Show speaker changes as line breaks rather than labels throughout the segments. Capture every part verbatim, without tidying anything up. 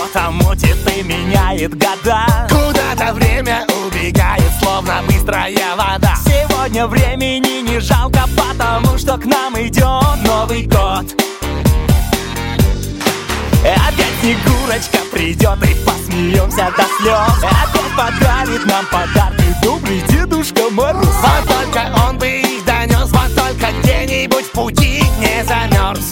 Что-то мутит и меняет года.
Куда-то время убегает, словно быстрая вода.
Сегодня времени не жалко, потому что к нам идет Новый год. Опять Снегурочка придет и посмеемся до слез. Опять подарит нам подарки добрый Дедушка Мороз.
Вот только он бы их донес, вот только где-нибудь в пути не замерз.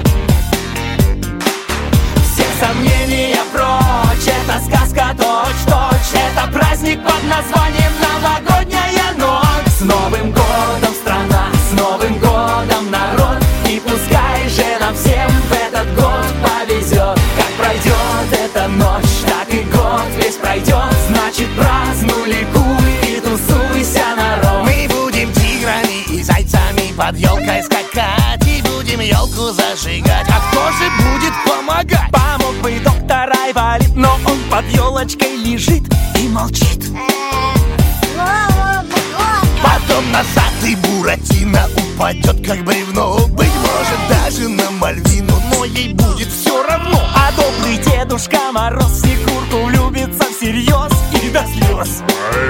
Все сомнения прочь, это сказка точь-точь. Это праздник под названием Новогодняя ночь. С Новым годом, страна, с Новым годом, народ. И пускай же нам всем в этот год повезет. Как пройдет эта ночь, так и год весь пройдет. Значит, празднуй, ликуй и тусуйся, народ.
Мы будем тиграми и зайцами под елкой скакать, и будем елку зажигать. А кто же будет помогать?
Помог бы доктор Айволит, но он под елочкой лежит и молчит.
Потом носатый Буратино упадет как бревно. Быть может даже на Мальвину, но ей будет все равно.
А добрый Дедушка Мороз в Снегурку влюбится всерьез и до слез.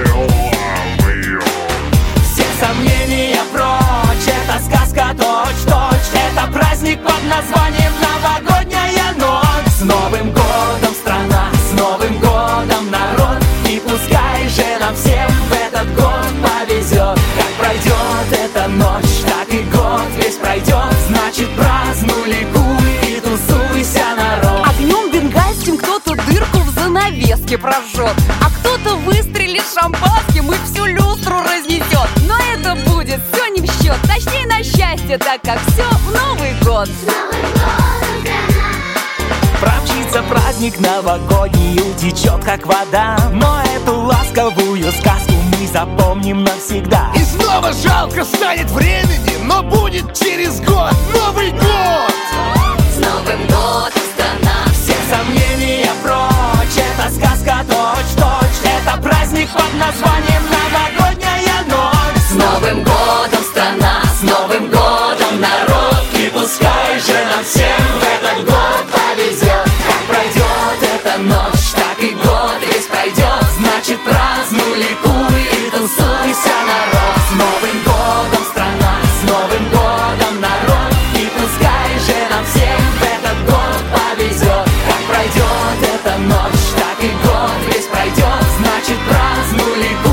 Все сомнения прочь, это сказка точь-точь. Это праздник под названием Новогодняя ночь. С Новым годом, страна, с Новым годом, народ. И пускай же нам всем в этот год повезет. Как пройдет эта ночь, так и год весь пройдет. Значит, празднуй, ликуй и тусуйся, народ.
Огнем бенгальским кто-то дырку в занавеске прожжет, а кто-то выстрелит шампанским и всю люстру разнесет. Но это будет все не в счет, точнее на счастье, так как все в Новый год.
Промчится праздник новогодний, утечет как вода. Но эту ласковую сказку мы запомним навсегда.
И снова жалко станет времени, но будет через год Новый год.
С Новым годом, страна!
Все сомнения прочь, это сказка точь-точь. Это праздник под названием Новогодняя ночь.
С Новым годом, страна!
С Новым годом, народ. И пускай же нам всем в этот год повезет. Как пройдет эта ночь, так и год весь пройдет. Значит, празднуй, ликуй и тусуйся, народ. С Новым годом, страна, с Новым годом, народ. И пускай же нам всем в этот год повезет. Как пройдет эта ночь, так и год весь пройдет. Значит, празднуй, ликуй